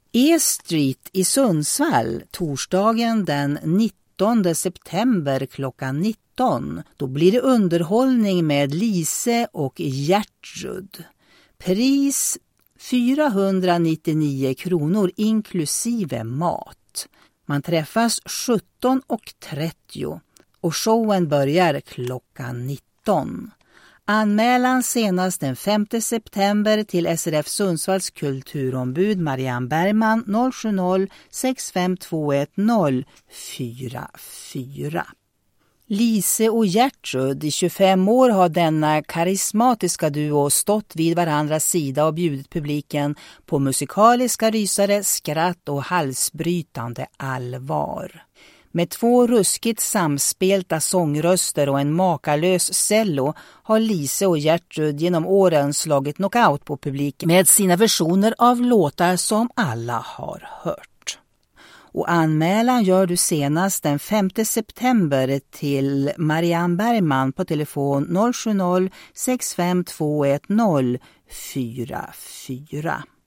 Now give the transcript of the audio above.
E-Street i Sundsvall torsdagen den 19 september klockan 19. Då blir det underhållning med Lise och Gertrud. Pris 499 kronor inklusive mat. Man träffas 17:30 och showen börjar klockan 19. Anmälan senast den 5 september till SRF Sundsvalls kulturombud Marianne Bergman 070 6521 044. Lise och Gertrud, i 25 år har denna karismatiska duo stått vid varandras sida och bjudit publiken på musikaliska rysare, skratt och halsbrytande allvar. Med 2 ruskigt samspelta sångröster och en makalös cello har Lise och Gertrud genom åren slagit knockout på publiken med sina versioner av låtar som alla har hört. Och anmälan gör du senast den 5 september till Marianne Bergman på telefon 070 6521 044.